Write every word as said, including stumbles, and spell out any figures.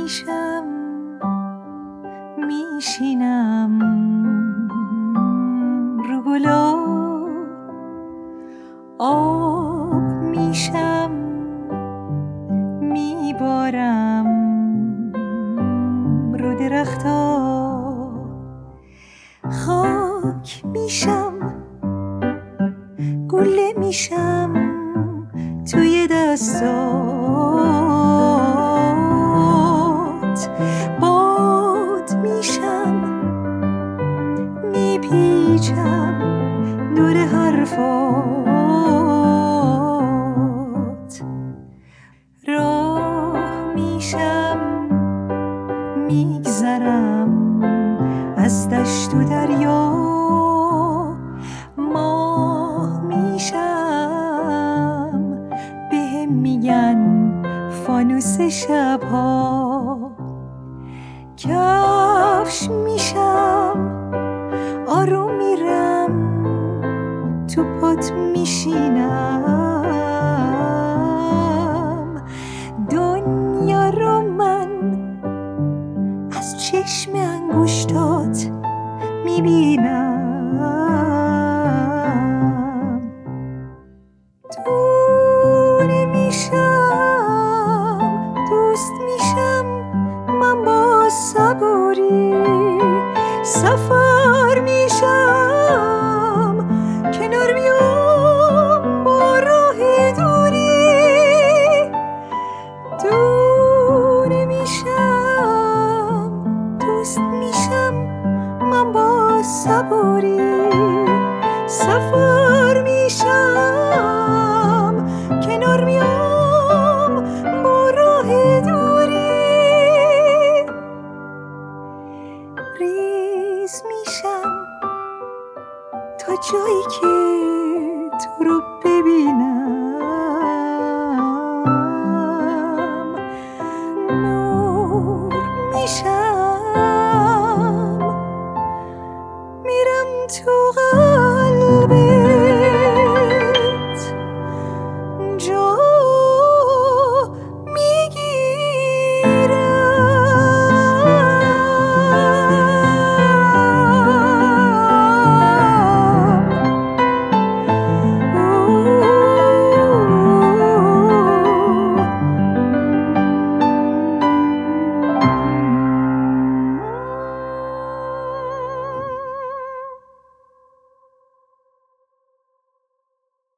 میشم میشینم رو گلا، آب میشم میبارم رو درختا، خاک میشم گله میشم توی دستات، باد میشم میپیچم دور حرفات، راه میشم میگذرم از دشت و دریا، ماه میشم بهم میگن فانوس شبها، کفش میشم آروم میرم تو پات میشینم، دنیا رو من از چشم انگشتات میبینم، دونه میشم دوست میشم من با صبوری، سفر میشم کنار میام با راه دوری، دونه میشم دوست میشم من با صبوری، سفر میشم کنار میام با راه دوری، ریز میشم تا جایی که تو رو ببینم، نور میشم